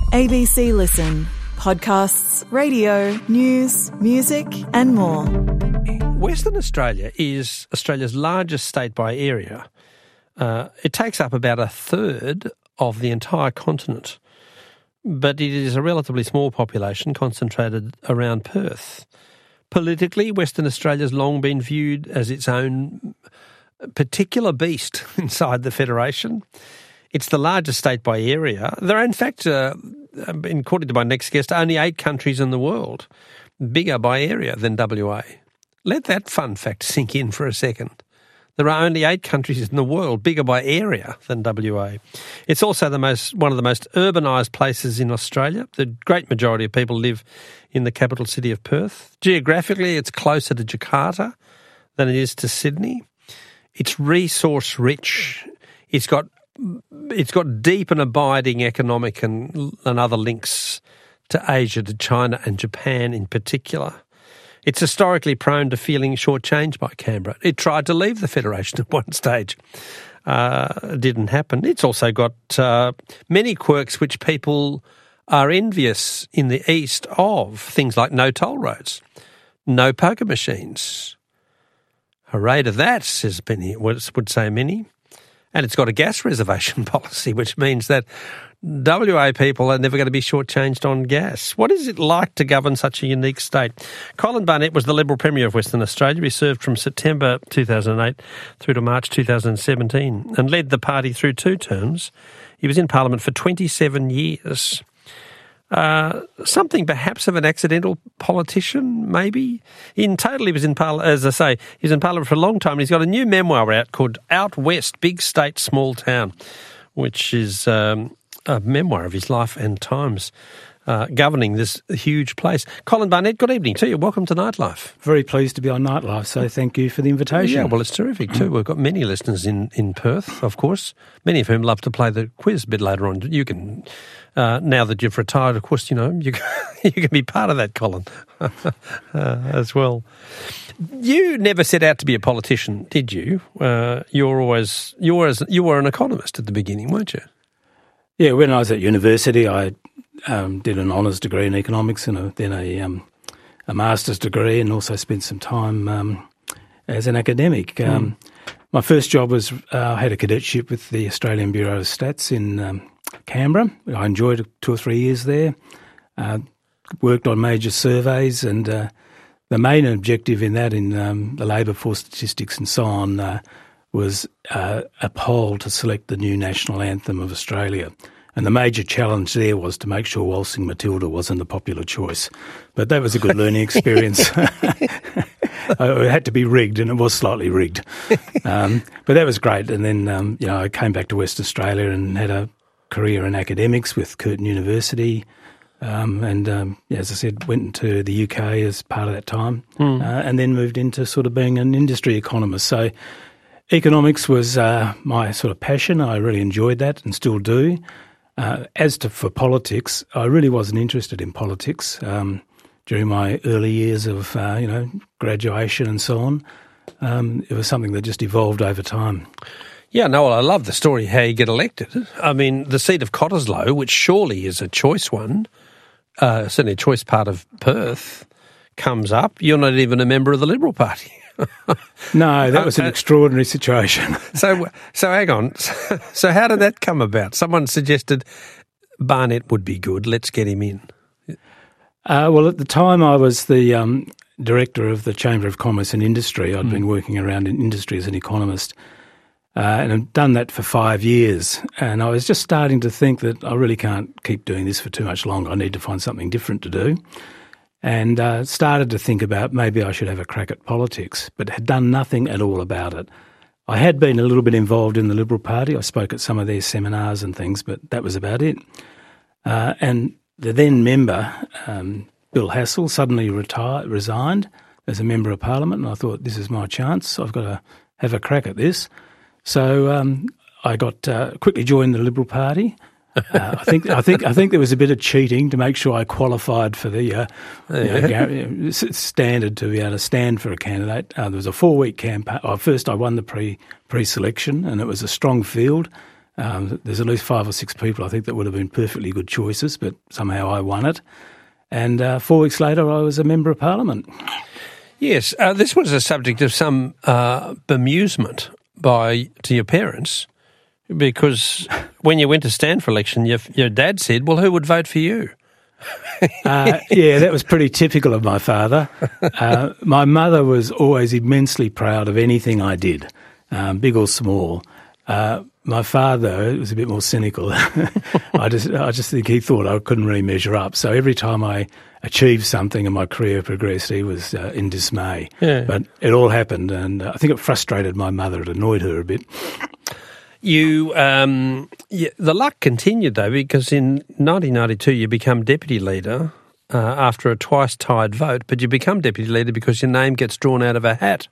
ABC Listen. Podcasts, radio, news, music and more. Western Australia is Australia's largest state by area. It takes up about a third of the entire continent, but it is a relatively small population concentrated around Perth. Politically, Western Australia has long been viewed as its own particular beast inside the Federation. It's the largest state by area. There are, in fact, according to my next guest, only 8 countries in the world bigger by area than WA. Let that fun fact sink in for a second. There are only 8 countries in the world bigger by area than WA. It's also one of the most urbanised places in Australia. The great majority of people live in the capital city of Perth. Geographically, it's closer to Jakarta than it is to Sydney. It's resource rich. It's got deep and abiding economic and other links to Asia, to China and Japan in particular. It's historically prone to feeling shortchanged by Canberra. It tried to leave the Federation at one stage. It didn't happen. It's also got many quirks which people are envious in the east of, things like no toll roads, no poker machines. Hooray to that, says many, would say many. And it's got a gas reservation policy, which means that WA people are never going to be shortchanged on gas. What is it like to govern such a unique state? Colin Barnett was the Liberal Premier of Western Australia. He served from September 2008 through to March 2017 and led the party through 2 terms. He was in Parliament for 27 years. Something perhaps of an accidental politician, maybe. In total, he was in Parliament, as I say, he was in Parliament for a long time. He's got a new memoir out called Out West, Big State, Small Town, which is a memoir of his life and times governing this huge place. Colin Barnett, good evening to you. Welcome to Nightlife. Very pleased to be on Nightlife, so thank you for the invitation. Yeah, well, it's terrific too. We've got many listeners in Perth, of course, many of whom love to play the quiz a bit later on. You can, now that you've retired, of course, you know, you can be part of that, Colin, as well. You never set out to be a politician, did you? You were an economist at the beginning, weren't you? Yeah, when I was at university, I did an honours degree in economics and then a master's degree, and also spent some time as an academic. My first job was I had a cadetship with the Australian Bureau of Stats in Canberra. I enjoyed 2 or 3 years there. Worked on major surveys, and the main objective in that, in the labour force statistics and so on, was a poll to select the new national anthem of Australia. And the major challenge there was to make sure Waltzing Matilda wasn't the popular choice. But that was a good learning experience. It had to be rigged, and it was slightly rigged. But that was great. And then I came back to Western Australia and had a career in academics with Curtin University. As I said, went into the UK as part of that time, and then moved into sort of being an industry economist. So economics was my sort of passion. I really enjoyed that and still do. For politics, I really wasn't interested in politics during my early years of graduation and so on. It was something that just evolved over time. Yeah, no, well, I love the story how you get elected. I mean, the seat of Cottesloe, which surely is a choice one, certainly a choice part of Perth, comes up. You're not even a member of the Liberal Party. No, that was an extraordinary situation. So hang on. So how did that come about? Someone suggested Barnett would be good. Let's get him in. Well, at the time I was the director of the Chamber of Commerce and Industry. I'd been working around in industry as an economist, and I've done that for 5 years. And I was just starting to think that I really can't keep doing this for too much longer. I need to find something different to do. And started to think about maybe I should have a crack at politics, but had done nothing at all about it. I had been a little bit involved in the Liberal Party. I spoke at some of their seminars and things, but that was about it. And the then member, Bill Hassel, suddenly resigned as a member of Parliament, and I thought, this is my chance. I've got to have a crack at this. So I got quickly joined the Liberal Party. I think there was a bit of cheating to make sure I qualified for the standard to be able to stand for a candidate. There was a 4-week campaign. First, I won the pre-selection, and it was a strong field. There's at least 5 or 6 people I think that would have been perfectly good choices, but somehow I won it. And 4 weeks later, I was a Member of Parliament. Yes, this was a subject of some bemusement to your parents, because when you went to stand for election, your dad said, well, who would vote for you? Yeah, that was pretty typical of my father. My mother was always immensely proud of anything I did, big or small. My father was a bit more cynical. I just think he thought I couldn't really measure up. So every time I achieved something and my career progressed, he was in dismay. Yeah. But it all happened, and I think it frustrated my mother. It annoyed her a bit. The luck continued, though, because in 1992 you become deputy leader after a twice-tied vote, but you become deputy leader because your name gets drawn out of a hat.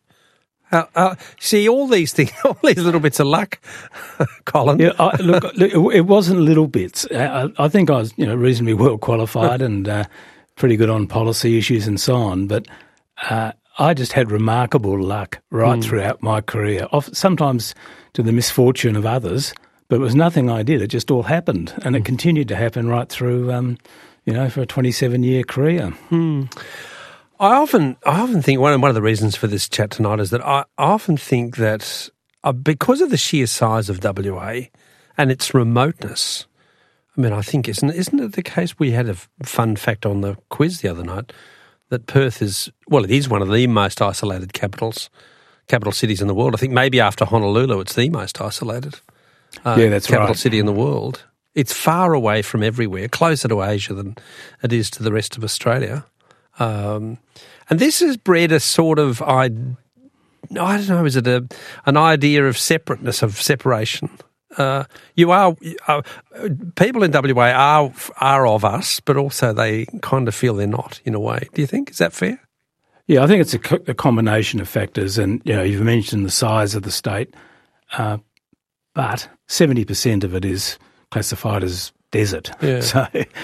See, all these things, all these little bits of luck, Colin. Yeah, look, it wasn't little bits. I think I was, reasonably well qualified and pretty good on policy issues and so on. But I just had remarkable luck right throughout my career. Sometimes to the misfortune of others, but it was nothing I did. It just all happened, and it continued to happen right through, for a 27-year career. I often think one of the reasons for this chat tonight is that I often think that because of the sheer size of WA and its remoteness, I mean, I think isn't it the case? We had a fun fact on the quiz the other night that Perth is one of the most isolated capital cities in the world. I think maybe after Honolulu, it's the most isolated capital city in the world. It's far away from everywhere, closer to Asia than it is to the rest of Australia. And this has bred a sort of, I don't know, is it an idea of separateness, of separation? People in WA are of us, but also they kind of feel they're not in a way. Do you think? Is that fair? Yeah, I think it's a combination of factors, and you've mentioned the size of the state, but 70% of it is classified as desert. Yeah. So,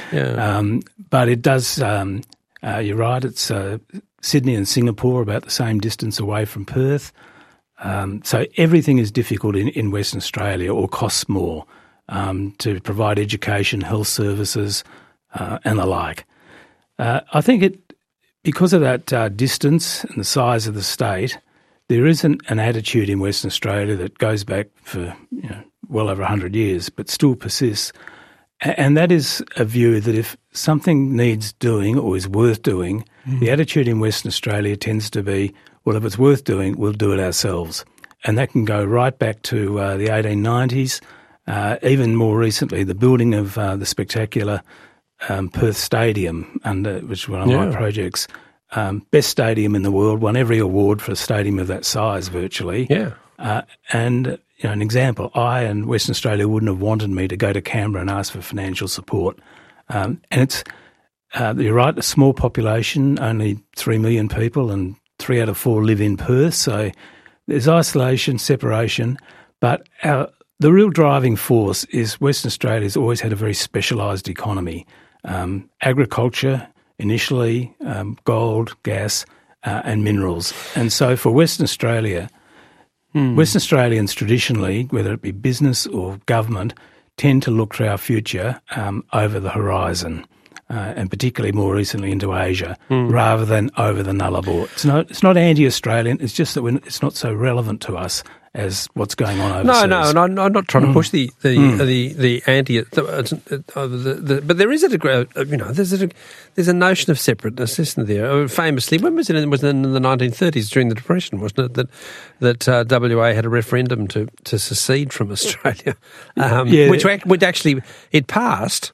but it does. You're right. It's Sydney and Singapore about the same distance away from Perth. So everything is difficult in Western Australia, or costs more to provide education, health services, and the like. I think because of that distance and the size of the state, there is an attitude in Western Australia that goes back for well over 100 years, but still persists. And that is a view that if something needs doing or is worth doing, the attitude in Western Australia tends to be, well, if it's worth doing, we'll do it ourselves. And that can go right back to the 1890s, even more recently, the building of the spectacular Perth Stadium, which was one of my projects. Best stadium in the world, won every award for a stadium of that size virtually. Yeah. And an example, I and Western Australia wouldn't have wanted me to go to Canberra and ask for financial support. And it's, you're right, a small population, only 3 million people, and 3 out of 4 live in Perth. So there's isolation, separation. But the real driving force is Western Australia's always had a very specialised economy. Agriculture initially, gold, gas, and minerals. And so for Western Australia, Western Australians traditionally, whether it be business or government, tend to look for our future over the horizon, and particularly more recently into Asia, rather than over the Nullarbor. It's not anti-Australian. It's just that it's not so relevant to us as what's going on overseas. No, and I'm not trying to push the anti. But there is a degree, there's a notion of separateness, isn't there? Famously, when was it? It was in the 1930s during the Depression, wasn't it? That WA had a referendum to secede from Australia, which actually it passed,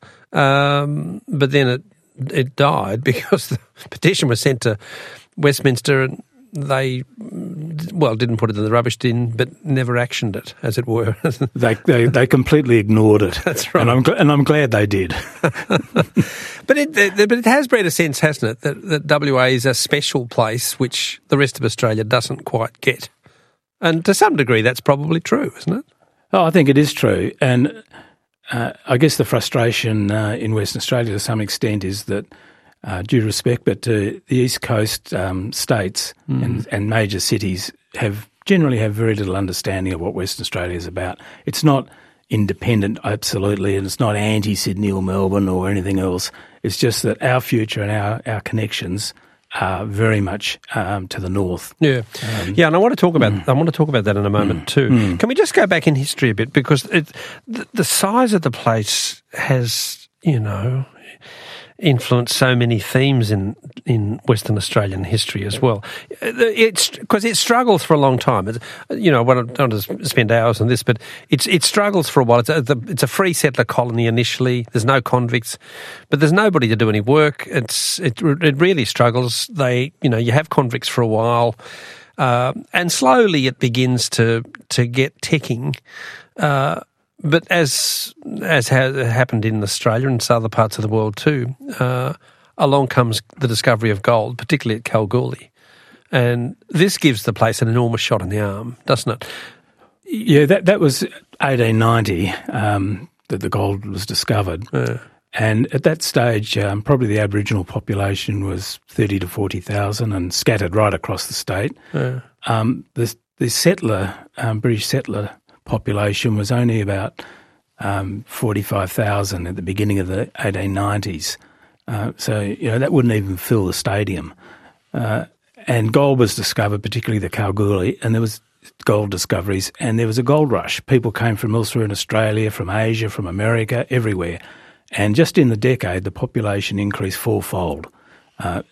but then it died because the petition was sent to Westminster and they didn't put it in the rubbish bin, but never actioned it, as it were. They completely ignored it. That's right, and I'm glad they did. But it has bred a sense, hasn't it, that WA is a special place which the rest of Australia doesn't quite get, and to some degree that's probably true, isn't it? Oh, I think it is true, and I guess the frustration in Western Australia to some extent is that. Due respect, but the East Coast states and major cities generally have very little understanding of what Western Australia is about. It's not independent, absolutely, and it's not anti-Sydney or Melbourne or anything else. It's just that our future and our connections are very much to the north. Yeah, and I want to talk about that in a moment too. Can we just go back in history a bit, because the size of the place has, influenced so many themes in Western Australian history as well. It's because it struggled for a long time. I don't want to spend hours on this, but it struggles for a while. It's a free settler colony initially. There's no convicts, but there's nobody to do any work. It really struggles. You have convicts for a while, and slowly it begins to get ticking. But as has happened in Australia and other parts of the world too, along comes the discovery of gold, particularly at Kalgoorlie. And this gives the place an enormous shot in the arm, doesn't it? Yeah, that was 1890 that the gold was discovered. And at that stage, probably the Aboriginal population was 30 to 40,000 and scattered right across the state. The British settler population was only about 45,000 at the beginning of the 1890s. So that wouldn't even fill the stadium. And gold was discovered, particularly the Kalgoorlie, and there was gold discoveries, and there was a gold rush. People came from elsewhere in Australia, from Asia, from America, everywhere. And just in the decade, the population increased fourfold. That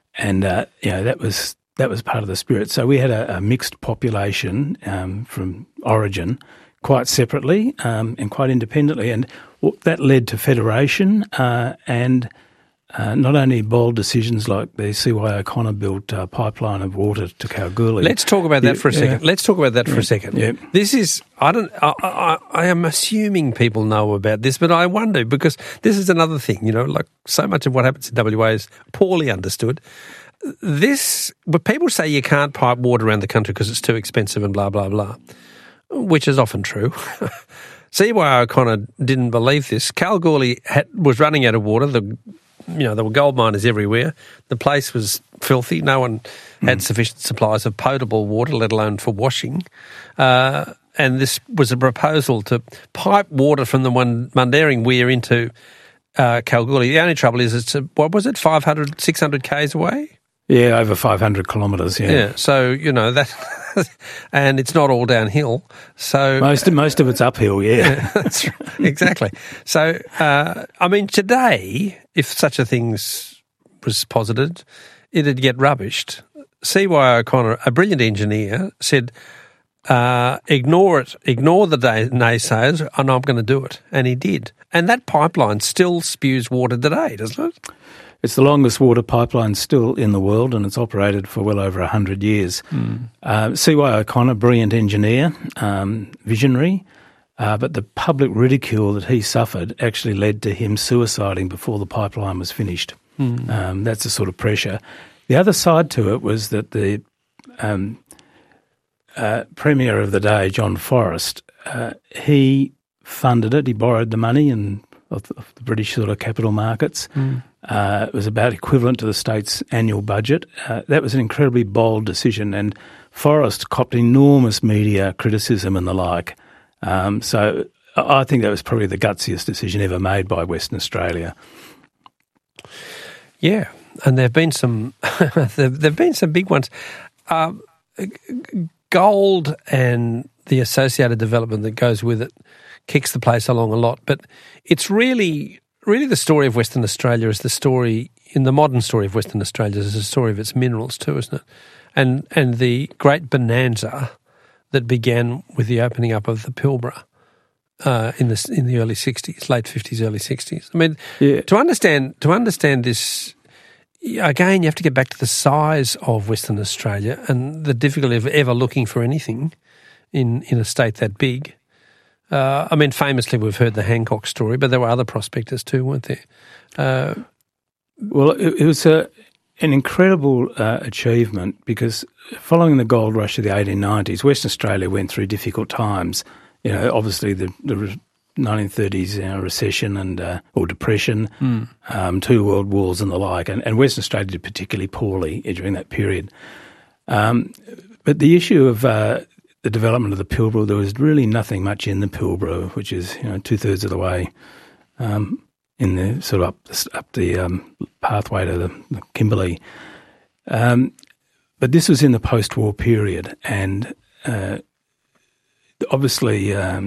was part of the spirit. So we had a mixed population from origin, quite separately and quite independently, and that led to federation and not only bold decisions like the CY O'Connor built a pipeline of water to Kalgoorlie. Let's talk about that for a second. Yeah. This is, I am assuming people know about this, but I wonder, because this is another thing, like so much of what happens in WA is poorly understood. But people say you can't pipe water around the country because it's too expensive and blah, blah, blah, which is often true. CY O'Connor didn't believe this. Kalgoorlie was running out of water. There were gold miners everywhere. The place was filthy. No one had sufficient supplies of potable water, let alone for washing. And this was a proposal to pipe water from the Mundaring Weir into Kalgoorlie. The only trouble is it's 500, 600 k's away? Yeah, over 500 kilometres, Yeah, so, that, and it's not all downhill. So most of it's uphill, yeah. That's right, exactly. So, today, if such a thing was posited, it'd get rubbished. CY O'Connor, a brilliant engineer, said, ignore the naysayers, and I'm going to do it. And he did. And that pipeline still spews water today, doesn't it? It's the longest water pipeline still in the world, and it's operated for well over 100 years. CY O'Connor, brilliant engineer, visionary, but the public ridicule that he suffered actually led to him suiciding before the pipeline was finished. That's the sort of pressure. The other side to it was that the Premier of the day, John Forrest, he funded it. He borrowed the money of the British sort of capital markets. It was about equivalent to the state's annual budget. That was an incredibly bold decision, and Forrest copped enormous media criticism and the like. So I think that was probably the gutsiest decision ever made by Western Australia. Yeah, and there've been some there've been some big ones. Gold and the associated development that goes with it kicks the place along a lot, but it's really the story of Western Australia is the story, in the modern story of Western Australia, is the story of its minerals too, isn't it? And the great bonanza that began with the opening up of the Pilbara in the early 60s, late 50s, early 60s. I mean, to understand this, again, you have to get back to the size of Western Australia and the difficulty of ever looking for anything in a state that big. Famously, we've heard the Hancock story, but there were other prospectors too, weren't there? Well, it was an incredible achievement because following the gold rush of the 1890s, Western Australia went through difficult times. Obviously the 1930s recession and or depression, 2 world wars and the like, and Western Australia did particularly poorly during that period. But the issue of the development of the Pilbara, there was really nothing much in the Pilbara, which is 2/3 of the way in the sort of up the pathway to the Kimberley. But this was in the post-war period, and obviously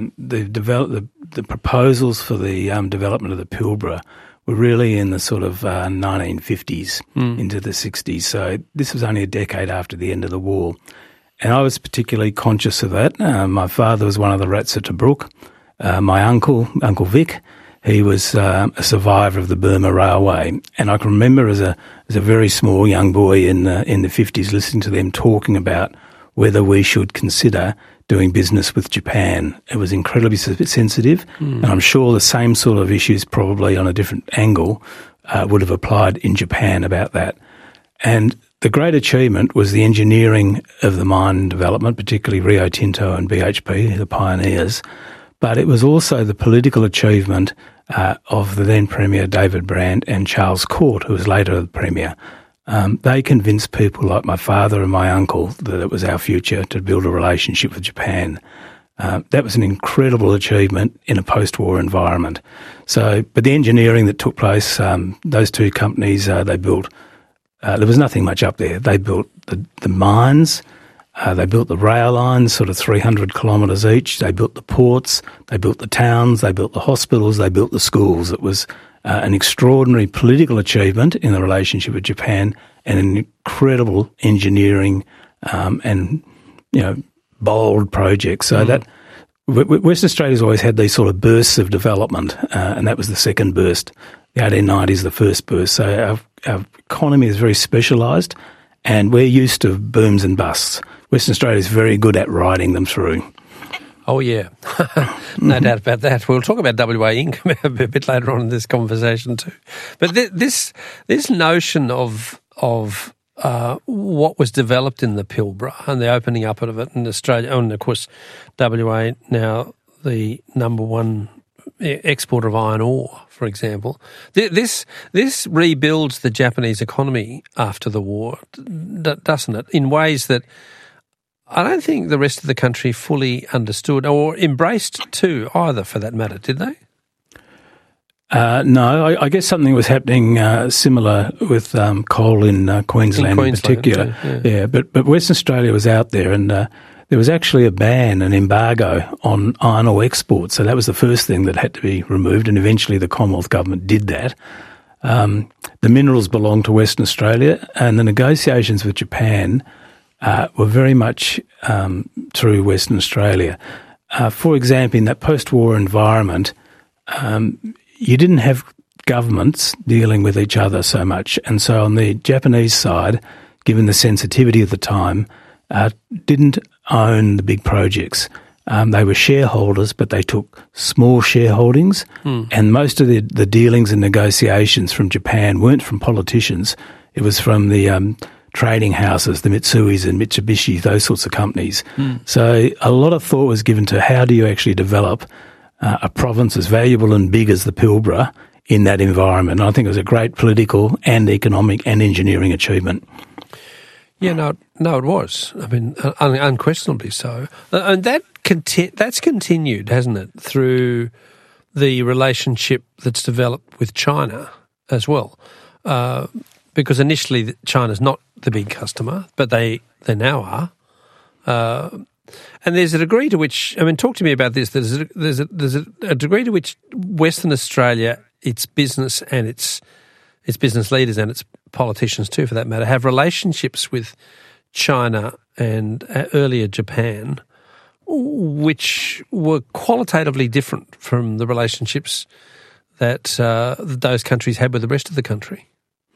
the proposals for the development of the Pilbara were really in the sort of 1950s into the 60s. So this was only a decade after the end of the war. And I was particularly conscious of that. My father was one of the rats at Tobruk. My uncle Vic, he was a survivor of the Burma Railway. And I can remember as a very small young boy in the 50s listening to them talking about whether we should consider doing business with Japan. It was incredibly sensitive, and I'm sure the same sort of issues, probably on a different angle, would have applied in Japan about that. And the great achievement was the engineering of the mine development, particularly Rio Tinto and BHP, the pioneers, but it was also the political achievement of the then Premier David Brand and Charles Court, who was later the Premier. They convinced people like my father and my uncle that it was our future to build a relationship with Japan. That was an incredible achievement in a post-war environment. So, but the engineering that took place, those two companies, they built, there was nothing much up there. They built the mines, they built the rail lines, sort of 300 kilometres each. They built the ports, they built the towns, they built the hospitals, they built the schools. It was an extraordinary political achievement in the relationship with Japan, and an incredible engineering and bold project. So that Western Australia's always had these sort of bursts of development, and that was the second burst. The 1890s, the first burst. So our economy is very specialised, and we're used to booms and busts. Western Australia is very good at riding them through. Oh, yeah. No doubt about that. We'll talk about WA income a bit later on in this conversation too. But this notion of what was developed in the Pilbara and the opening up of it in Australia, and of course WA now the number one exporter of iron ore, for example. This rebuilds the Japanese economy after the war, doesn't it, in ways that I don't think the rest of the country fully understood or embraced too, either, for that matter, did they? No, I guess something was happening similar with coal in Queensland in particular. Too, yeah, but Western Australia was out there, and there was actually a ban, an embargo on iron ore exports. So that was the first thing that had to be removed, and eventually the Commonwealth government did that. The minerals belonged to Western Australia, and the negotiations with Japan were very much through Western Australia. For example, in that post-war environment, you didn't have governments dealing with each other so much. And so on the Japanese side, given the sensitivity of the time, didn't own the big projects. They were shareholders, but they took small shareholdings. And most of the dealings and negotiations from Japan weren't from politicians. It was from the trading houses, the Mitsuis and Mitsubishi, those sorts of companies. So a lot of thought was given to how do you actually develop a province as valuable and big as the Pilbara in that environment. And I think it was a great political and economic and engineering achievement. Yeah, no, it was. I mean, unquestionably so. And that's continued, hasn't it, through the relationship that's developed with China as well. Because initially China's not the big customer, but they now are. And there's a degree to which, I mean, talk to me about this. There's a degree to which Western Australia, its business and its business leaders and its politicians too, for that matter, have relationships with China and earlier Japan, which were qualitatively different from the relationships that those countries had with the rest of the country.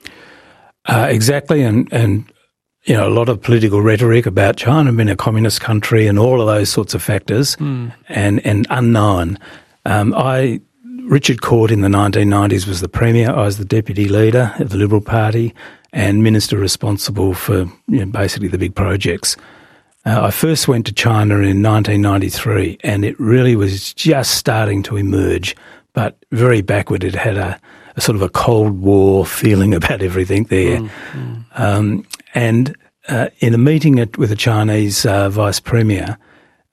Exactly, and you know, a lot of political rhetoric about China being a communist country and all of those sorts of factors, and unknown. Richard Court in the 1990s was the Premier. I was the Deputy Leader of the Liberal Party and Minister responsible for basically the big projects. I first went to China in 1993, and it really was just starting to emerge, but very backward. It had a sort of a Cold War feeling about everything there. And in a meeting with the Chinese Vice Premier,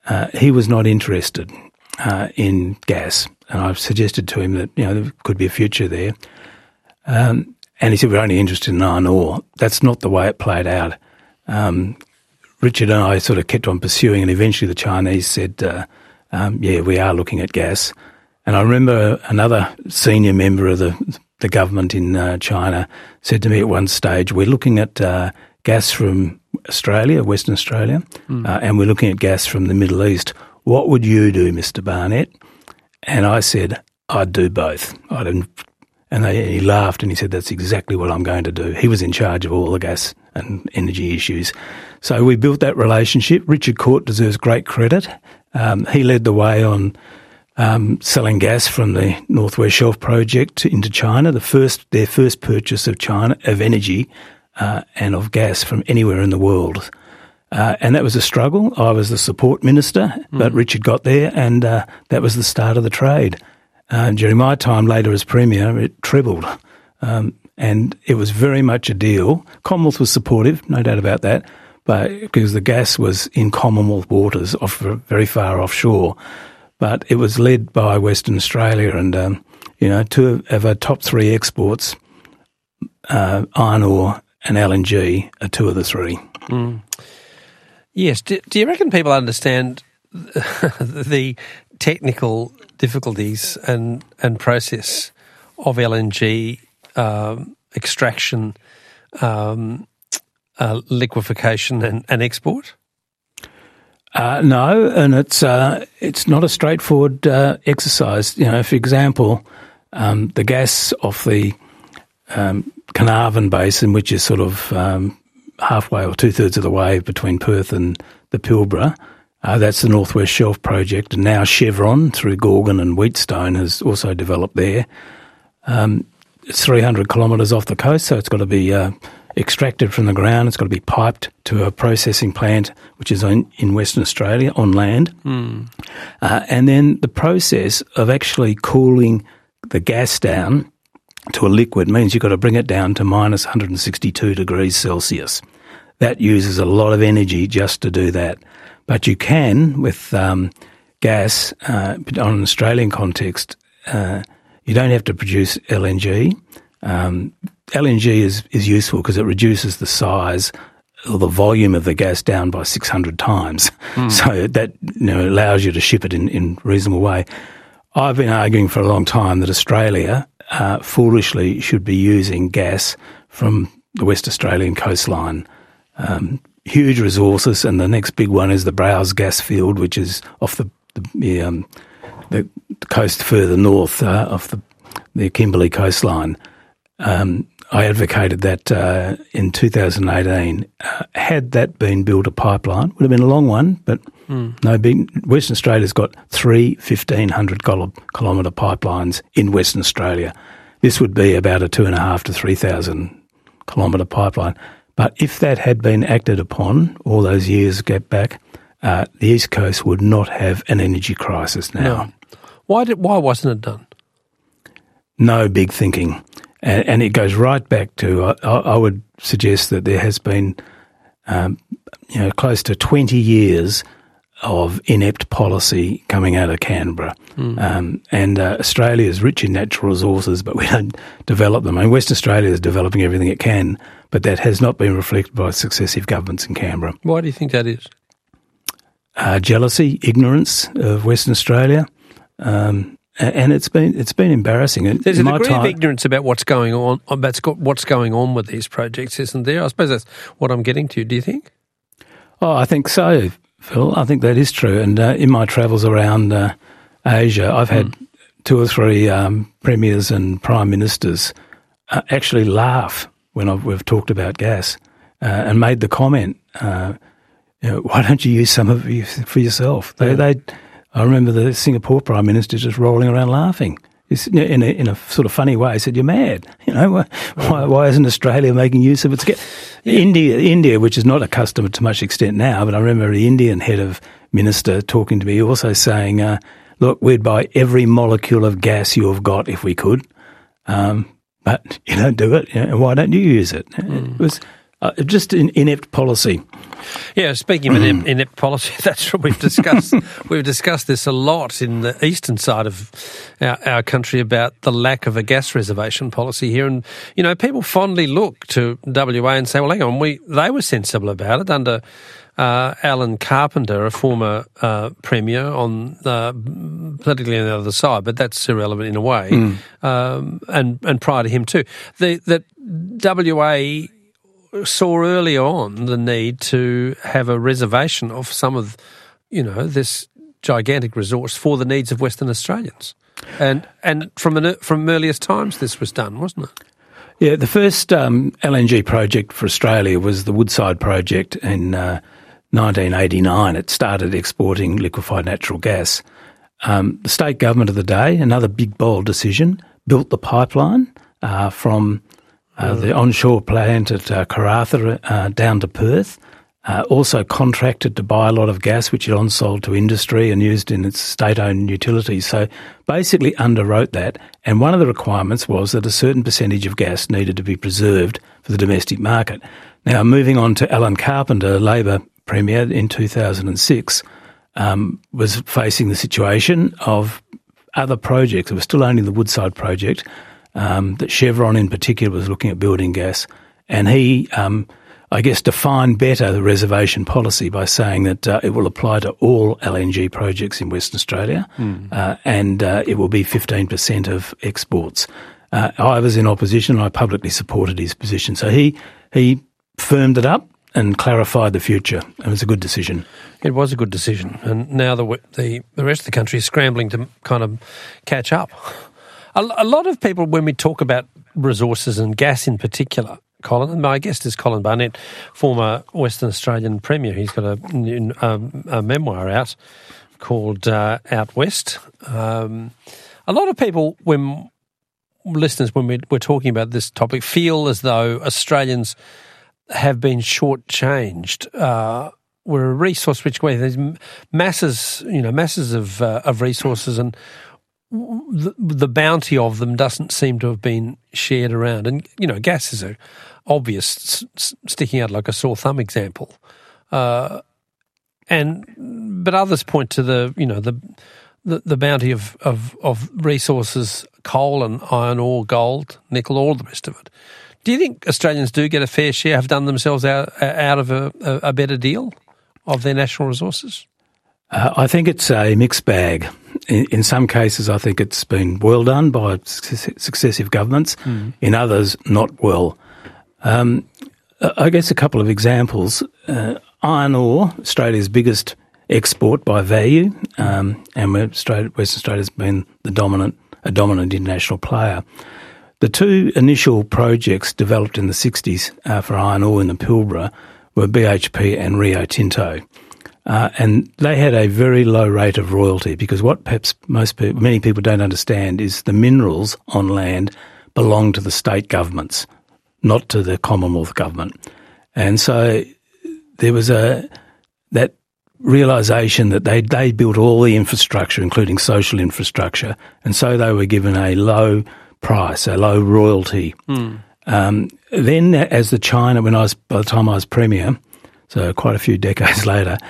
he was not interested in gas. And I suggested to him that, there could be a future there. And he said, we're only interested in iron ore. That's not the way it played out. Richard and I sort of kept on pursuing, and eventually the Chinese said, we are looking at gas. And I remember another senior member of the government in China said to me at one stage, we're looking at gas from Australia, Western Australia, and we're looking at gas from the Middle East. What would you do, Mr. Barnett? And I said, I'd do both. And he laughed and he said, that's exactly what I'm going to do. He was in charge of all the gas and energy issues. So we built that relationship. Richard Court deserves great credit. He led the way on selling gas from the North West Shelf project into China, their first purchase of energy and of gas from anywhere in the world. And that was a struggle. I was the support minister, but Richard got there, and that was the start of the trade. During my time later as Premier, it trebled. And it was very much a deal. Commonwealth was supportive, no doubt about that, but because the gas was in Commonwealth waters, very far offshore. But it was led by Western Australia, and, two of our top three exports, iron ore and LNG, are two of the three. Mm. Yes. Do you reckon people understand the technical difficulties and process of LNG extraction, liquefaction and export? No, and it's not a straightforward exercise. For example, the gas off the Carnarvon Basin, which is sort of halfway or 2/3 of the way between Perth and the Pilbara, that's the North West Shelf project, and now Chevron through Gorgon and Wheatstone has also developed there. It's 300 kilometres off the coast, so it's got to be extracted from the ground. It's got to be piped to a processing plant, which is in Western Australia on land. And then the process of actually cooling the gas down to a liquid means you've got to bring it down to minus 162 degrees Celsius. That uses a lot of energy just to do that. But you can, with gas, on an Australian context, you don't have to produce LNG. LNG is useful because it reduces the size or the volume of the gas down by 600 times. So that allows you to ship it in reasonable way. I've been arguing for a long time that Australia foolishly should be using gas from the West Australian coastline. Huge resources, and the next big one is the Browse gas field, which is off the coast further north, off the Kimberley coastline. I advocated that in 2018. Had that been built a pipeline, would have been a long one, but no big. Western Australia's got 3 1,500-kilometre pipelines in Western Australia. This would be about a 2,500 to 3,000 kilometre pipeline. But if that had been acted upon all those years back, the East Coast would not have an energy crisis now. No. Why wasn't it done? No big thinking. And it goes right back to, I would suggest that there has been, close to 20 years of inept policy coming out of Canberra. And Australia is rich in natural resources, but we don't develop them. I mean, Western Australia is developing everything it can, but that has not been reflected by successive governments in Canberra. Why do you think that is? Jealousy, ignorance of Western Australia. And it's been embarrassing. There's a degree of ignorance about what's going on with these projects, isn't there? I suppose that's what I'm getting to. Do you think? Oh, I think so, Phil. I think that is true. And in my travels around Asia, I've had 2 or 3 premiers and prime ministers actually laugh when we've talked about gas and made the comment, why don't you use some of it for yourself? I remember the Singapore Prime Minister just rolling around laughing in a sort of funny way. He said, "You're mad. Why isn't Australia making use of its gas?" India, which is not a customer to much extent now, but I remember the Indian head of minister talking to me also saying, "Look, we'd buy every molecule of gas you have got if we could, but you don't do it. Why don't you use it?" It was Just inept policy. Yeah, speaking of inept policy, that's what we've discussed. We've discussed this a lot in the eastern side of our country about the lack of a gas reservation policy here. And, you know, people fondly look to WA and say, well, hang on, they were sensible about it under Alan Carpenter, a former premier, on politically on the other side, but that's irrelevant in a way, and prior to him too. That WA saw early on the need to have a reservation of some of, you know, this gigantic resource for the needs of Western Australians. And from earliest times this was done, wasn't it? Yeah, the first LNG project for Australia was the Woodside project in 1989. It started exporting liquefied natural gas. The state government of the day, another big, bold decision, built the pipeline from the onshore plant at Karratha down to Perth, also contracted to buy a lot of gas, which it on-sold to industry and used in its state-owned utilities. So basically underwrote that. And one of the requirements was that a certain percentage of gas needed to be preserved for the domestic market. Now, moving on to Alan Carpenter, Labor Premier in 2006, was facing the situation of other projects. It was still only the Woodside project, that Chevron in particular was looking at building gas. And he, I guess, defined better the reservation policy by saying that it will apply to all LNG projects in Western Australia, and it will be 15% of exports. I was in opposition. I publicly supported his position. So he firmed it up and clarified the future. It was a good decision. It was a good decision. And now the rest of the country is scrambling to kind of catch up. A lot of people, when we talk about resources and gas in particular, Colin, my guest is Colin Barnett, former Western Australian Premier. He's got a memoir out called Out West. A lot of people, when we're talking about this topic, feel as though Australians have been shortchanged. We're a resource-rich country. There's masses of resources, and the bounty of them doesn't seem to have been shared around. And, you know, gas is a obvious sticking out like a sore thumb example. But others point to the bounty of resources, coal and iron ore, gold, nickel, all the rest of it. Do you think Australians do get a fair share, have done themselves out of a better deal of their national resources? I think it's a mixed bag. In some cases, I think it's been well done by successive governments. In others, not well. I guess a couple of examples. Iron ore, Australia's biggest export by value, and Western Australia's been a dominant international player. The two initial projects developed in the 60s for iron ore in the Pilbara were BHP and Rio Tinto. And they had a very low rate of royalty, because what perhaps many people don't understand is the minerals on land belong to the state governments, not to the Commonwealth government. And so there was that realisation that they built all the infrastructure, including social infrastructure, and so they were given a low price, a low royalty. Then, as by the time I was Premier, so quite a few decades later,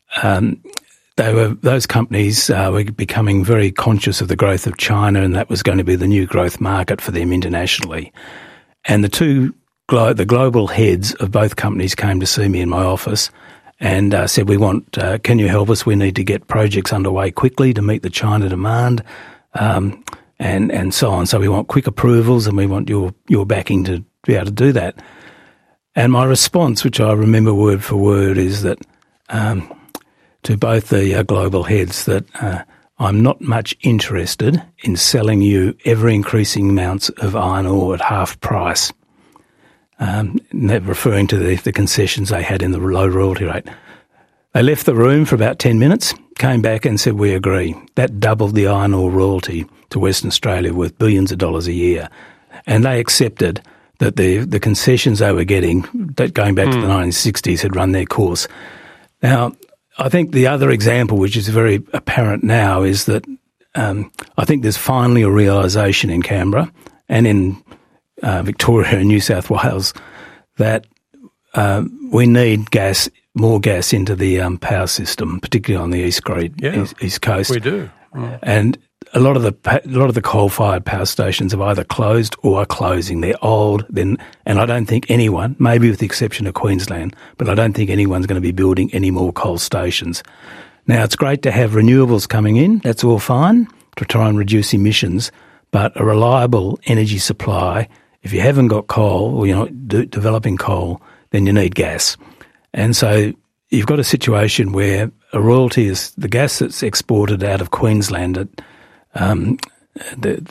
those companies were becoming very conscious of the growth of China, and that was going to be the new growth market for them internationally. And the global heads of both companies came to see me in my office and said, can you help us? We need to get projects underway quickly to meet the China demand, and so on. So we want quick approvals, and we want your backing to be able to do that. And my response, which I remember word for word, is that to both the global heads that I'm not much interested in selling you ever-increasing amounts of iron ore at half price, referring to the concessions they had in the low royalty rate. They left the room for about 10 minutes, came back and said, we agree. That doubled the iron ore royalty to Western Australia, worth billions of dollars a year. And they accepted that the concessions they were getting, that going back to the 1960s, had run their course. Now, I think the other example, which is very apparent now, is that I think there's finally a realisation in Canberra and in Victoria and New South Wales that we need more gas into the power system, particularly on the East Coast. We do. And a lot of the coal-fired power stations have either closed or are closing. They're old, and I don't think anyone, maybe with the exception of Queensland, but I don't think anyone's going to be building any more coal stations. Now, it's great to have renewables coming in. That's all fine to try and reduce emissions, but a reliable energy supply, if you haven't got coal or you're not developing coal, then you need gas. And so you've got a situation where a royalty is the gas that's exported out of Queensland at the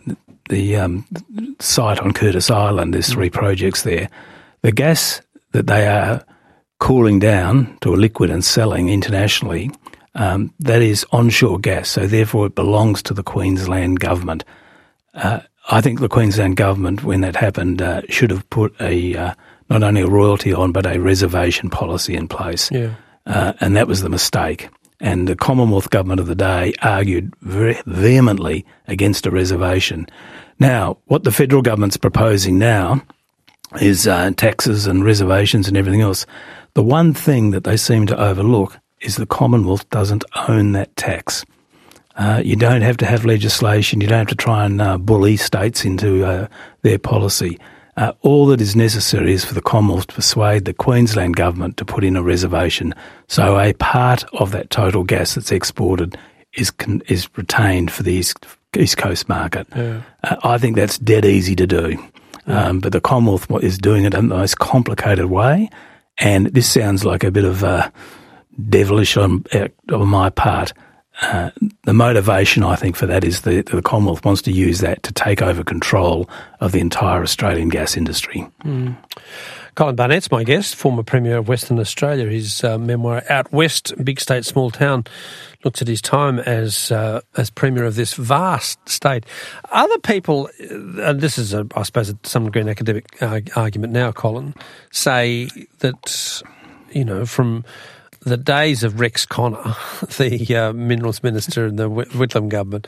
site on Curtis Island. There's 3 projects there. The gas that they are cooling down to a liquid and selling internationally, that is onshore gas, so therefore it belongs to the Queensland government. I think the Queensland government, when that happened, should have put not only a royalty on, but a reservation policy in place. Yeah. And that was the mistake. And the Commonwealth government of the day argued very vehemently against a reservation. Now, what the federal government's proposing now is taxes and reservations and everything else. The one thing that they seem to overlook is the Commonwealth doesn't own that tax. You don't have to have legislation. You don't have to try and bully states into their policy. All that is necessary is for the Commonwealth to persuade the Queensland government to put in a reservation, so a part of that total gas that's exported is retained for the East Coast market. Yeah. I think that's dead easy to do, but the Commonwealth is doing it in the most complicated way, and this sounds like a bit of devilish on my part. The motivation, I think, for that is the Commonwealth wants to use that to take over control of the entire Australian gas industry. Colin Barnett's my guest, former Premier of Western Australia. His memoir, Out West, Big State, Small Town, looks at his time as Premier of this vast state. Other people, and this is, I suppose, to some degree an academic argument now, Colin, say that, from the days of Rex Connor, the Minerals Minister in the Whitlam government,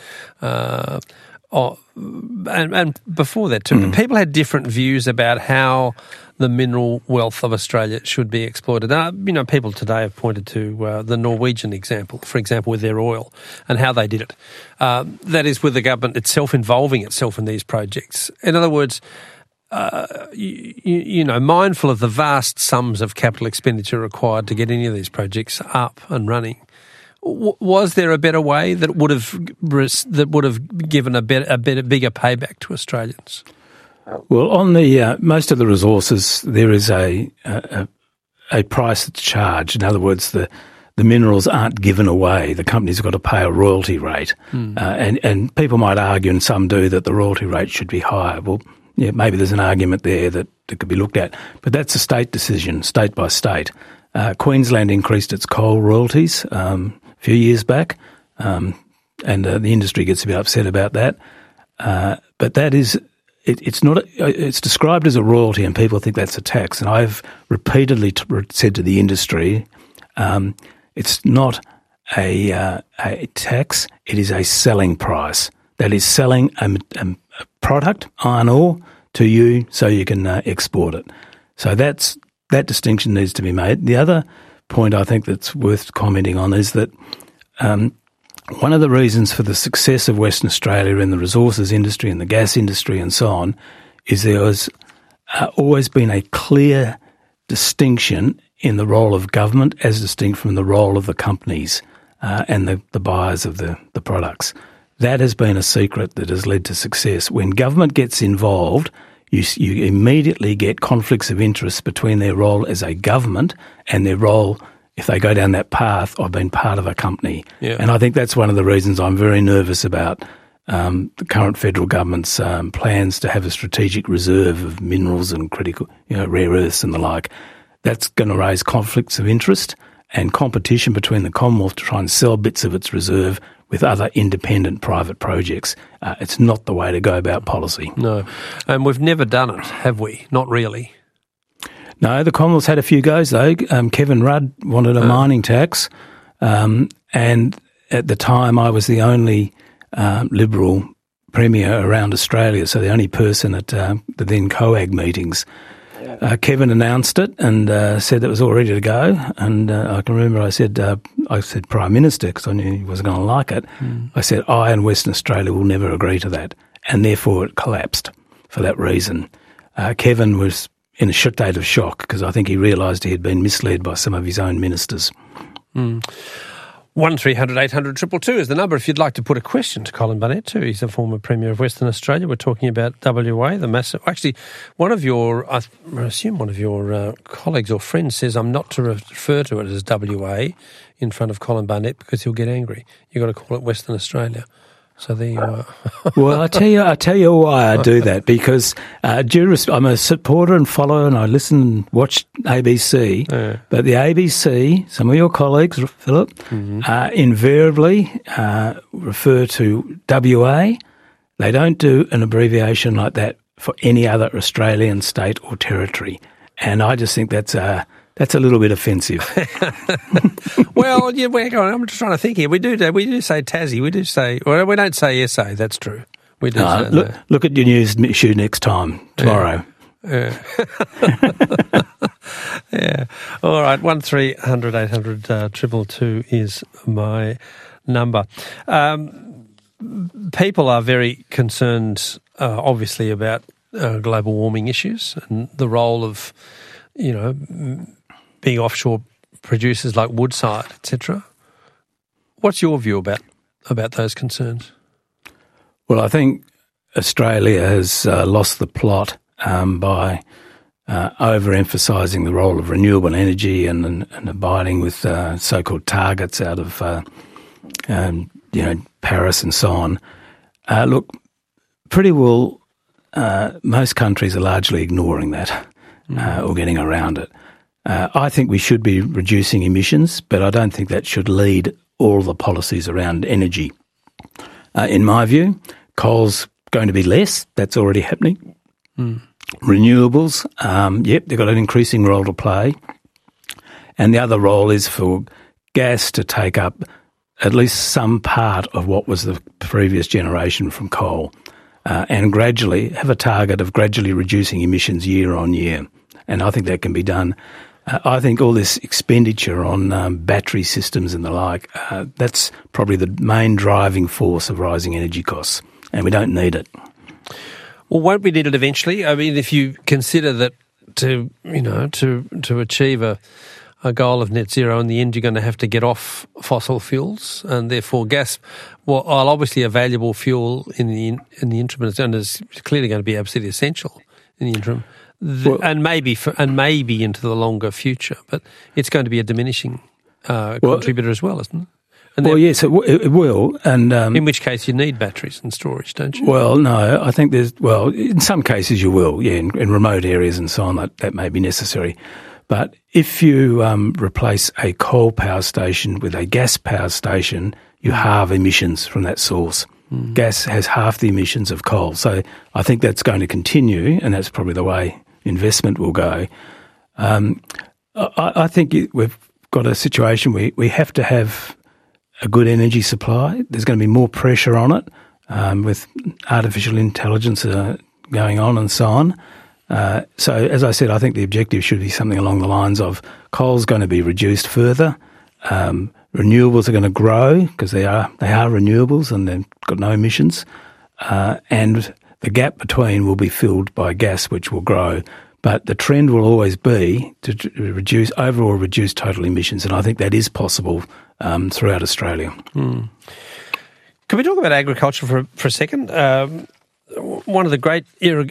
and before that too, people had different views about how the mineral wealth of Australia should be exploited. People today have pointed to the Norwegian example, for example, with their oil and how they did it. That is with the government itself involving itself in these projects. In other words, mindful of the vast sums of capital expenditure required to get any of these projects up and running, was there a better way that would have given a bigger payback to Australians? Well, on the most of the resources, there is a price that's charged. In other words, the minerals aren't given away. The company's got to pay a royalty rate, and people might argue, and some do, that the royalty rate should be higher. Well, yeah, maybe there's an argument there that could be looked at, but that's a state decision, state by state. Queensland increased its coal royalties a few years back, and the industry gets a bit upset about that. But that is, it's not. It's described as a royalty, and people think that's a tax. And I've repeatedly said to the industry, it's not a tax. It is a selling price. That is selling a product, iron ore, to you so you can export it. So that distinction needs to be made. The other point I think that's worth commenting on is that one of the reasons for the success of Western Australia in the resources industry and the gas industry and so on is there has always been a clear distinction in the role of government as distinct from the role of the companies and the buyers of the products. That has been a secret that has led to success. When government gets involved, you immediately get conflicts of interest between their role as a government and their role, if they go down that path, of being part of a company. Yeah. And I think that's one of the reasons I'm very nervous about the current federal government's plans to have a strategic reserve of minerals and critical, rare earths and the like. That's going to raise conflicts of interest and competition between the Commonwealth to try and sell bits of its reserve with other independent private projects. It's not the way to go about policy. No. And we've never done it, have we? Not really. No, the Commonwealth's had a few goes, though. Kevin Rudd wanted a mining tax, and at the time I was the only Liberal Premier around Australia, so the only person at the then COAG meetings. Kevin announced it and said it was all ready to go. And I can remember I said Prime Minister, because I knew he wasn't going to like it. I said, I and Western Australia will never agree to that. And therefore it collapsed for that reason. Kevin was in a state of shock because I think he realised he had been misled by some of his own ministers. 1300 800 222 is the number if you'd like to put a question to Colin Barnett too. He's the former Premier of Western Australia. We're talking about WA, the massive... Actually, I assume one of your colleagues or friends says I'm not to refer to it as WA in front of Colin Barnett because he'll get angry. You've got to call it Western Australia. So there you are. Well, I tell you why I do that, because I'm a supporter and follower, and I listen and watch ABC. Yeah. But the ABC, some of your colleagues, Philip, invariably refer to WA. They don't do an abbreviation like that for any other Australian state or territory, and I just think that's a little bit offensive. Well, yeah, I'm just trying to think here. We do say Tassie. We don't say SA. That's true. We do. Look at your news issue next time tomorrow. Yeah. Yeah. All right. 1300 800 222 is my number. People are very concerned, obviously, about global warming issues and the role of, being offshore producers like Woodside, etc. What's your view about those concerns? Well, I think Australia has lost the plot by overemphasising the role of renewable energy and abiding with so-called targets out of Paris and so on. Look, pretty well most countries are largely ignoring that or getting around it. I think we should be reducing emissions, but I don't think that should lead all the policies around energy. In my view, coal's going to be less. That's already happening. Renewables, they've got an increasing role to play. And the other role is for gas to take up at least some part of what was the previous generation from coal and gradually have a target of gradually reducing emissions year on year. And I think that can be done. I think all this expenditure on battery systems and the like, that's probably the main driving force of rising energy costs, and we don't need it. Well, won't we need it eventually? I mean, if you consider that to achieve a goal of net zero, in the end you're going to have to get off fossil fuels, and therefore gas, while obviously a valuable fuel in the interim, and is clearly going to be absolutely essential in the interim. And maybe into the longer future, but it's going to be a diminishing contributor as well, isn't it? And yes, it will. And in which case you need batteries and storage, don't you? Well, no, I think in some cases you will, in remote areas and so on, that may be necessary. But if you replace a coal power station with a gas power station, you halve emissions from that source. Gas has half the emissions of coal. So I think that's going to continue, and that's probably the way investment will go. I think we've got a situation where we have to have a good energy supply. There's going to be more pressure on it with artificial intelligence going on and so on. So, as I said, I think the objective should be something along the lines of coal's going to be reduced further. Renewables are going to grow because they are renewables and they've got no emissions. And the gap between will be filled by gas, which will grow. But the trend will always be to reduce total emissions, and I think that is possible throughout Australia. Can we talk about agriculture for a second? One of the great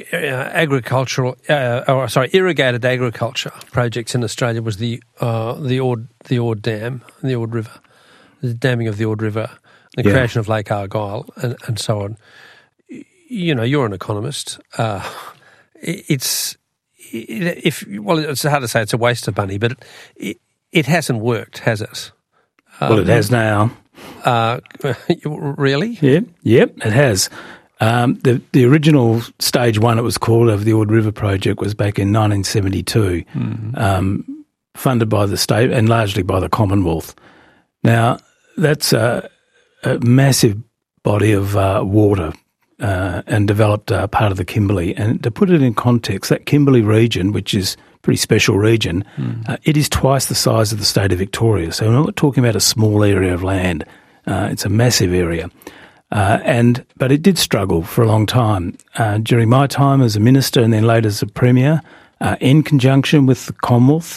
irrigated agriculture projects in Australia was the Ord Dam, the Ord River, the damming of the Ord River, the creation of Lake Argyle, and so on. You're an economist. It's hard to say it's a waste of money, but it hasn't worked, has it? Well, it has now. Really? Yep, it has. The original stage one, it was called, of the Ord River project was back in 1972, funded by the state and largely by the Commonwealth. Now, that's a massive body of water, and developed part of the Kimberley. And to put it in context, that Kimberley region, which is a pretty special region, it is twice the size of the state of Victoria. So we're not talking about a small area of land. It's a massive area. But it did struggle for a long time. During my time as a minister and then later as a premier, in conjunction with the Commonwealth,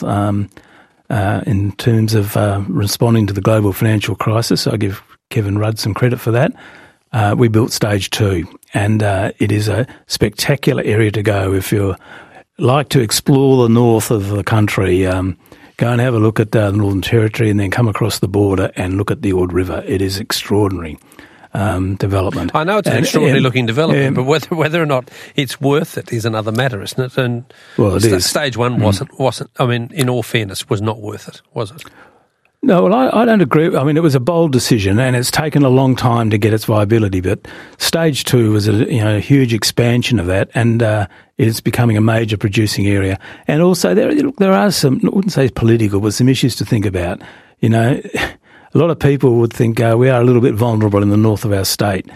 in terms of responding to the global financial crisis, I give Kevin Rudd some credit for that. We built Stage 2, and it is a spectacular area to go. If you like to explore the north of the country, go and have a look at the Northern Territory and then come across the border and look at the Ord River. It is extraordinary development. I know it's an extraordinary looking development, but whether or not it's worth it is another matter, isn't it? And well, it is. Stage 1 wasn't. I mean, in all fairness, was not worth it, was it? No, well, I don't agree. I mean, it was a bold decision, and it's taken a long time to get its viability. But Stage 2 was a huge expansion of that, and it's becoming a major producing area. And also, there are some, I wouldn't say political, but some issues to think about. A lot of people would think we are a little bit vulnerable in the north of our state.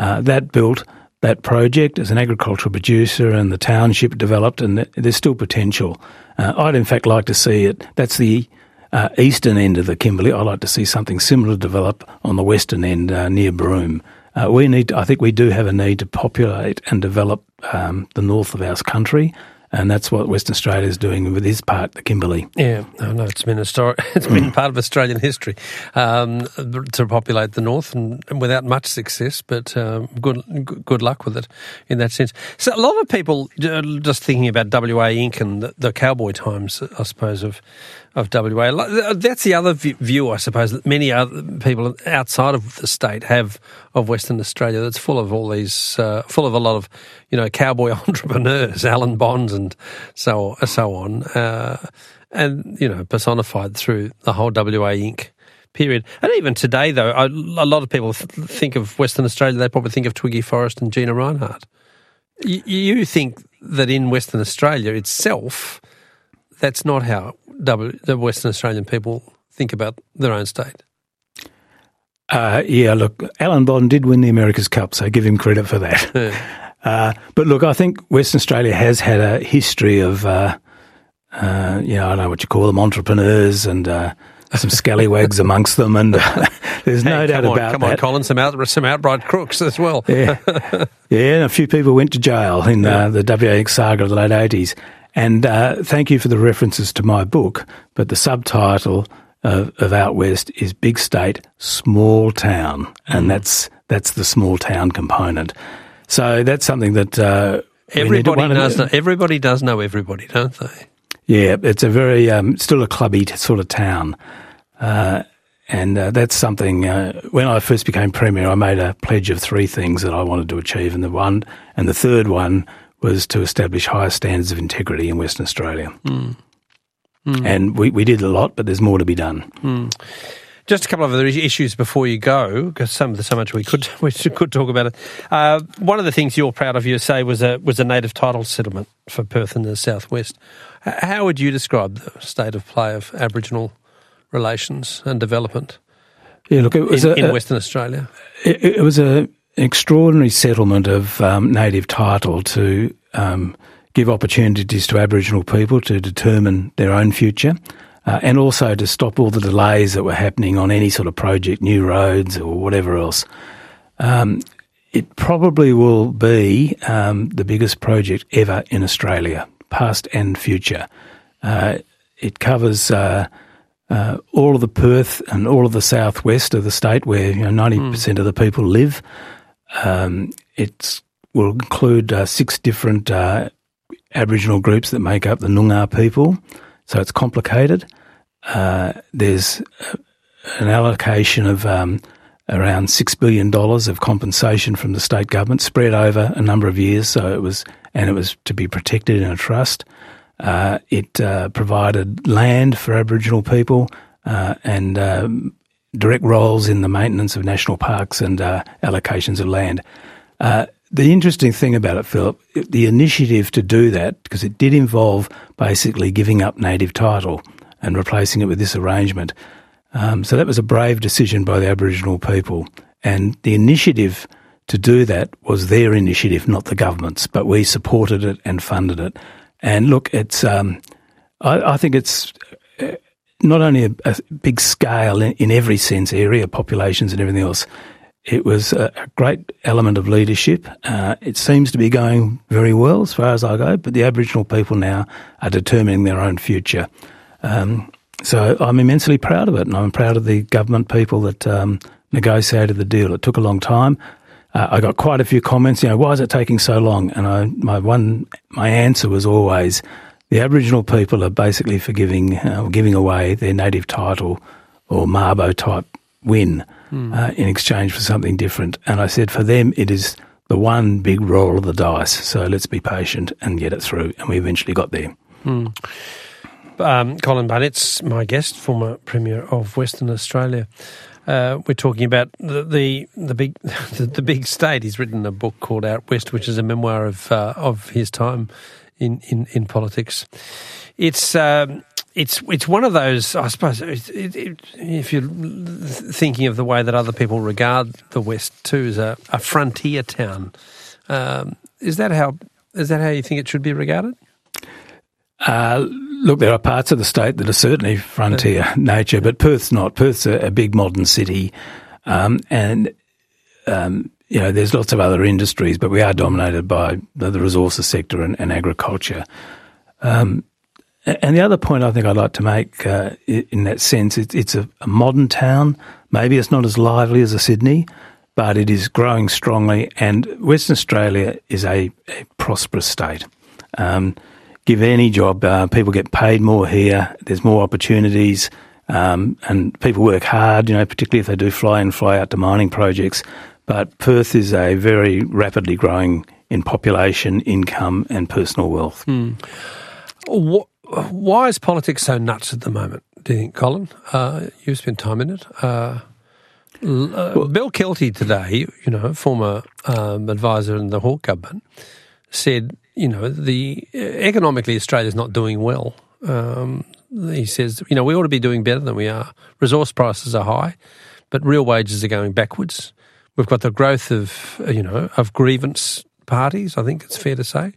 That project as an agricultural producer, and the township developed, and there's still potential. I'd in fact like to see it. That's the eastern end of the Kimberley. I'd like to see something similar develop on the western end near Broome. I think we do have a need to populate and develop the north of our country, and that's what Western Australia is doing with his part, the Kimberley. Yeah, I know it's been it's been part of Australian history to populate the north, and without much success. But good luck with it in that sense. So a lot of people just thinking about WA Inc. and the cowboy times, I suppose, of WA. That's the other view, I suppose, that many other people outside of the state have of Western Australia. That's full of all these, full of a lot of, cowboy entrepreneurs, Alan Bonds and so on, and personified through the whole WA Inc. period. And even today, though, a lot of people think of Western Australia. They probably think of Twiggy Forrest and Gina Rinehart. You think that in Western Australia itself, that's not how the Western Australian people think about their own state? Look, Alan Bond did win the America's Cup, so give him credit for that. Yeah. But look, I think Western Australia has had a history of, I don't know what you call them, entrepreneurs and some scallywags amongst them, and there's no doubt about that. Come on, Colin, some outright crooks as well. Yeah, and a few people went to jail in the WA saga of the late 80s. And thank you for the references to my book, but the subtitle of Out West is Big State, Small Town, and that's the small town component. So that's something that everybody does know everybody, don't they? Yeah, it's a very still a clubby sort of town, and that's something. When I first became premier, I made a pledge of 3 things that I wanted to achieve, and the third one was to establish higher standards of integrity in Western Australia. And we did a lot, but there's more to be done. Just a couple of other issues before you go, because so much we could talk about it. One of the things you're proud of, you say, was a native title settlement for Perth in the southwest. How would you describe the state of play of Aboriginal relations and development? Yeah, look, it was in Western Australia. It was an extraordinary settlement of native title to give opportunities to Aboriginal people to determine their own future. And also to stop all the delays that were happening on any sort of project, new roads or whatever else. It probably will be the biggest project ever in Australia, past and future. It covers all of the Perth and all of the southwest of the state, where 90% of the people live. It will include 6 different Aboriginal groups that make up the Noongar people. So it's complicated. There's an allocation of around $6 billion of compensation from the state government spread over a number of years. So it was to be protected in a trust. It provided land for Aboriginal people and direct roles in the maintenance of national parks and allocations of land. The interesting thing about it, Philip, the initiative to do that, because it did involve basically giving up native title and replacing it with this arrangement. So that was a brave decision by the Aboriginal people. And the initiative to do that was their initiative, not the government's, but we supported it and funded it. And look, it's I think it's not only a big scale in every sense, area, populations and everything else. It was a great element of leadership. It seems to be going very well as far as I go, but the Aboriginal people now are determining their own future. So I'm immensely proud of it, and I'm proud of the government people that negotiated the deal. It took a long time. I got quite a few comments, why is it taking so long? And my answer was always, the Aboriginal people are basically giving away their native title or Mabo type win in exchange for something different. And I said, for them, it is the one big roll of the dice. So let's be patient and get it through. And we eventually got there. Colin Barnett's my guest, former Premier of Western Australia. We're talking about the big state. He's written a book called Out West, which is a memoir of his time in politics. It's one of those, I suppose, if you're thinking of the way that other people regard the West too, as a frontier town. Is that how you think it should be regarded? Look, there are parts of the state that are certainly frontier nature, but Perth's not. Perth's a big modern city, and there's lots of other industries, but we are dominated by the resources sector and agriculture. And the other point I think I'd like to make in that sense, it's a modern town. Maybe it's not as lively as a Sydney, but it is growing strongly, and Western Australia is a prosperous state. Give any job, people get paid more here, there's more opportunities, and people work hard, particularly if they do fly in, fly out to mining projects. But Perth is a very rapidly growing in population, income and personal wealth. Why is politics so nuts at the moment, do you think, Colin? You've spent time in it. Bill Kelty today, former advisor in the Hawke government, said, economically Australia's not doing well. He says, we ought to be doing better than we are. Resource prices are high, but real wages are going backwards. We've got the growth of grievance parties, I think it's fair to say.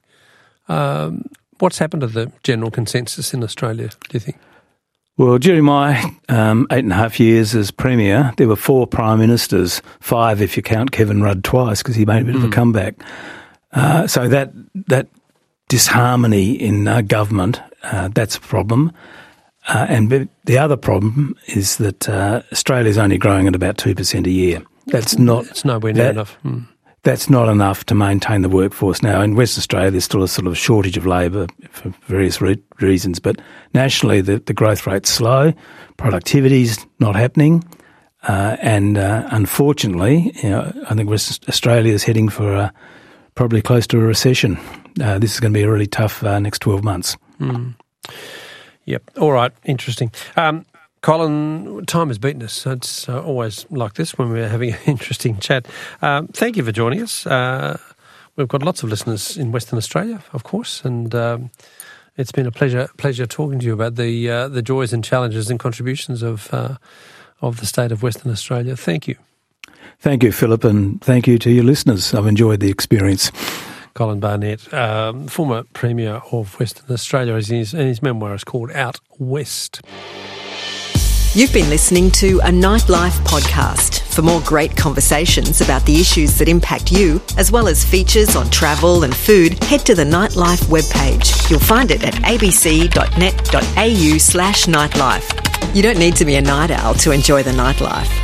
What's happened to the general consensus in Australia, do you think? Well, during my 8.5 years as Premier, there were 4 Prime Ministers, 5 if you count Kevin Rudd twice, because he made a bit of a comeback. So that disharmony in government, that's a problem. And the other problem is that Australia's only growing at about 2% a year. It's nowhere near enough. That's not enough to maintain the workforce. Now, in Western Australia, there's still a sort of shortage of labour for various reasons, but nationally the growth rate's slow, productivity's not happening, and unfortunately, I think Western Australia is heading for probably close to a recession. This is going to be a really tough next 12 months. Yep. All right. Interesting. Colin, time has beaten us. It's always like this when we're having an interesting chat. Thank you for joining us. We've got lots of listeners in Western Australia, of course, and it's been a pleasure talking to you about the joys and challenges and contributions of the state of Western Australia. Thank you. Thank you, Philip, and thank you to your listeners. I've enjoyed the experience. Colin Barnett, former Premier of Western Australia, and his memoir is called Out West. You've been listening to a Nightlife podcast. For more great conversations about the issues that impact you, as well as features on travel and food, head to the Nightlife webpage. You'll find it at abc.net.au/nightlife. You don't need to be a night owl to enjoy the nightlife.